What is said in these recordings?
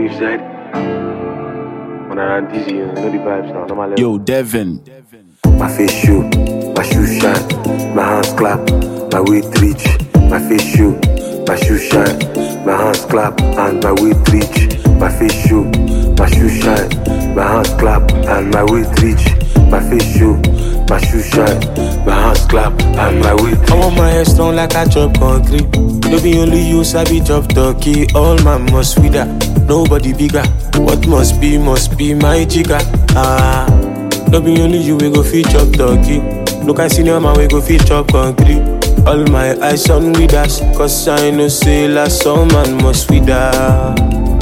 We've said. When I'm dizzy, you know the vibes now. Normal level. Yo, Devin. My face show, my shoes shine, my hands clap, my weight reach. My face show, my shoes shine, my hands clap, and my weight reach. My face show, my shoes shine, my hands clap, and my weight reach. My face show, my shoes shine, my hands clap, and my weight reach. I want my hair strong like I chop concrete. No be only you, sabi chop turkey. All man must with that, nobody bigger. What must be my jigger. No be only you, we go fit chop turkey. Look, I senior man, we go fit chop concrete. All my eyes on with us, cause I know say last some man must with that.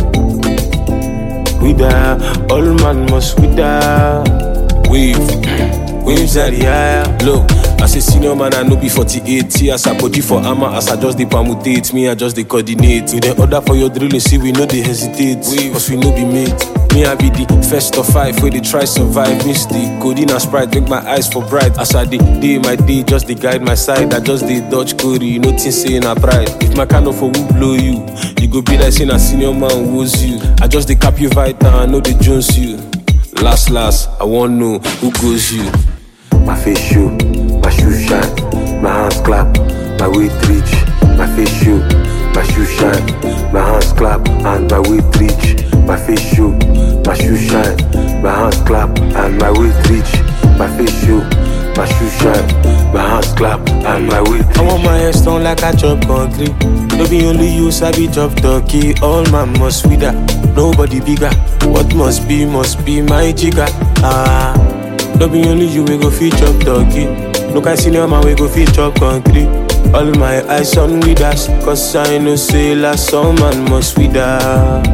With that, all man must with that. Waves at the air. Look, as a senior man, I know be 48. As I body for armor, as I just the permutate. Me, I just the coordinate. We the order for your drilling, see we know they hesitate. Cause we know be made. Me, I be the first of five, where they try survive. Mystic, codeine and Sprite, make my eyes for bright. As I day my day, just the guide my side. I just the dodge Corey, you know things saying I pride. If my kind of for will blow you, you go be like saying a senior man woes you. I just the cap you right now, I know they jones you. Last, I want know who goes you. My face show, my shoes shine, my hands clap, my weight reach. My face show, my shoes shine, my hands clap, and my weight reach. My face show, my shoes shine, my hands clap, and my weight reach. My face show, my shoes shine, my hands clap, and my weight reach. I want my hair strong like I chop concrete. No be only you, sabi chop turkey. All man must with that, nobody bigger. What must be my jigger. No be only you, we go fit chop turkey. Look, I senior man, we go fit chop concrete. All my eyes on with us, cause I know say last some man must with that.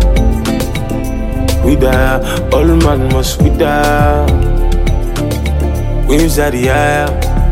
With that, all man must with that. Waves at the air.